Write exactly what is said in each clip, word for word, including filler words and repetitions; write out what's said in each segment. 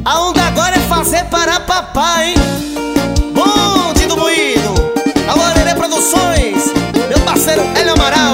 A onda agora é fazer para papai, hein? Bonde do Moído, a Orelha Produções, meu parceiro Hélio Amaral.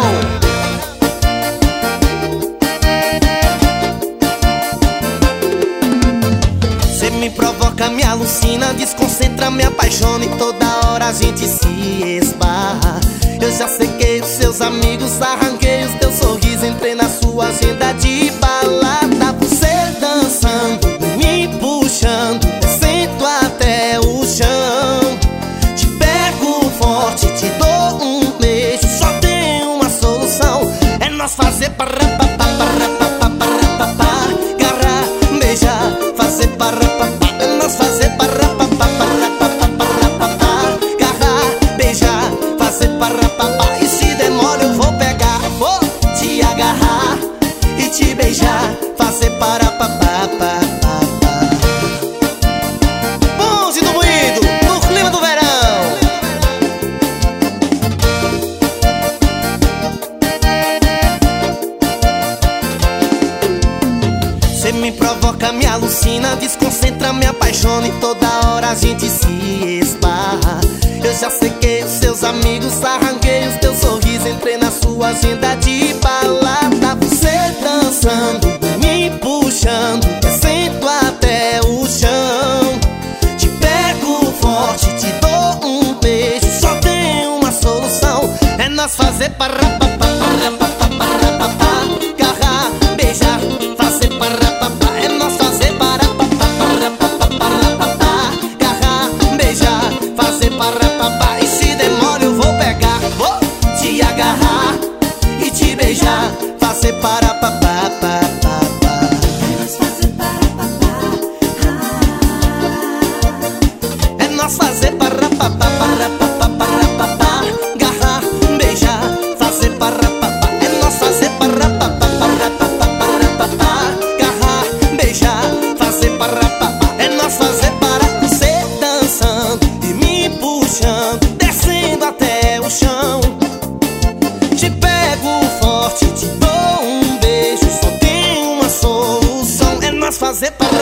Cê me provoca, me alucina, desconcentra, me apaixona e toda hora a gente se esbarra. Eu já sequei os seus amigos, arranquei os teus sorrisos, entrei na sua agenda de balada. Você dançando, me puxando, descendo até o chão. Te pego forte, te dou um beijo, só tem uma solução, é nós fazer parapapá, parapapá, parapapá, agarrar, beijar, fazer parapapá, é nós fazer parapapá, parapapá, parapapá, agarrar, beijar, fazer parapapá. E se demora eu vou pegar, vou te agarrar e te beijar, fazer parapapá, papapá. Bonde do Moído, no clima do verão. Cê me provoca, me alucina, desconcentra, me apaixona e toda hora a gente se esbarra. Eu já sequei os seus amigos, arranquei os teus sorrisos, entrei na sua agenda de balada. Você dançando, me puxando, descendo até o chão. Te pego forte, te dou um beijo, só tem uma solução, é nós fazer parapapá, parapapá, parapapá, agarrar, beijar, fazer parapapá, é nós fazer parapapá, parapapá, parapapá, agarrar, beijar, fazer parapapá. E se demora eu vou pegar, vou te agarrar e te beijar, fazer parapapá, papapá. É nós fazer parapapá, parapapá, parapapá, agarrar, beijar, fazer parapapá. É nós fazer parapapá, parapapá, parapapá, agarrar, beijar, fazer parapapá. É nós fazer para você dançando e me puxando, descendo até o chão. Te pego forte, te dou um beijo, só tem uma solução, é nós fazer para